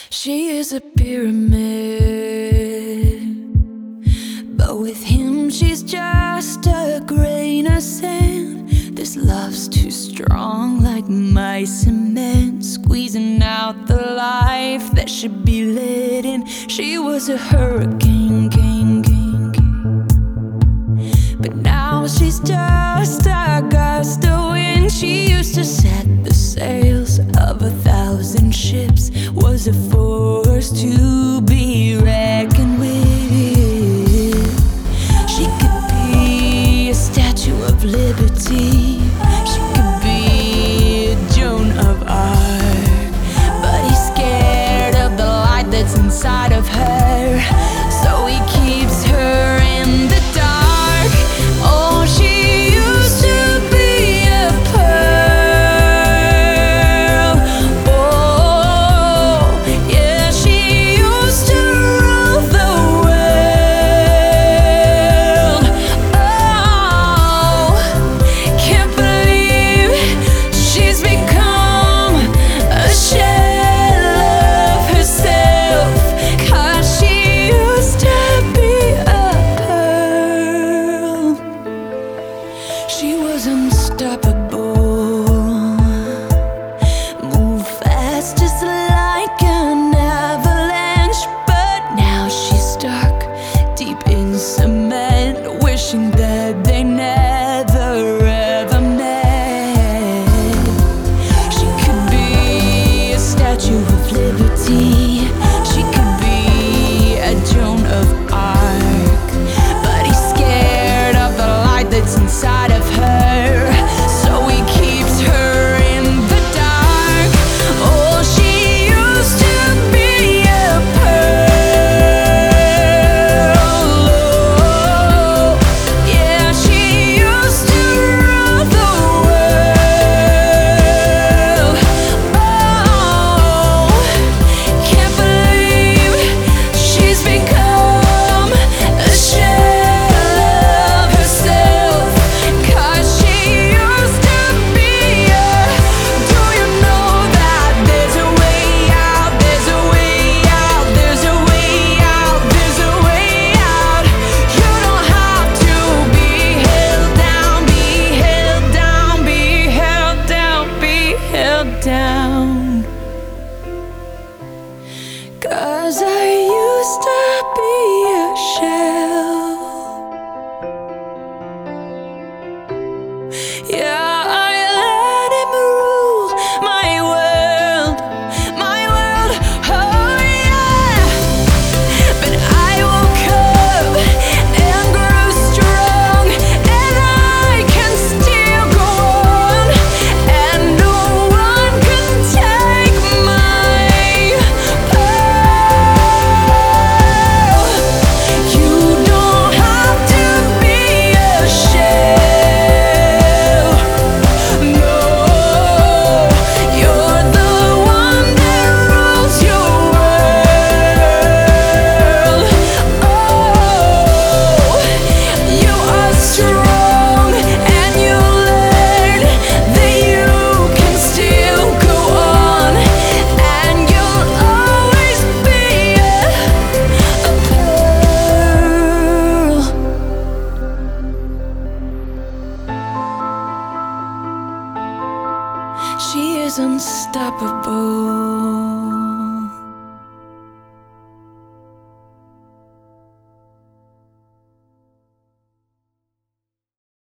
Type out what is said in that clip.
She is a pyramid, but with him she's just a grain of sand. This love's too strong, like my cement, squeezing out the life that should be lit in. She was a hurricane, but now she's just a gust of wind. She used to set the sails of 1,000 ships, was a force to be reckoned with. She could be a statue of liberty, she could be a Joan of Arc, but he's scared of the light that's inside of her, so he keeps her in the dark. Oh, she used to be a pearl. Oh, yeah, she used to rule the world. Oh, can't believe she's become a shell of herself, 'cause she used to be a pearl. She was unstoppable, move fast just like an avalanche, but now she's stuck deep in cement, wishing that they never ever met. She could be a statue of liberty, she could be a Joan of Arc, but he's scared of the light that's inside of her, so he keeps her in the dark. Oh, she used to be a pearl. Oh, yeah, she used to rule the world. Oh, can't believe she's become a shell of herself, 'cause she used to be a. Do you know that there's a way out, there's a way out, there's a way out, there's a way out. You don't have to be held down, be held down, be held down, be held down. 'Cause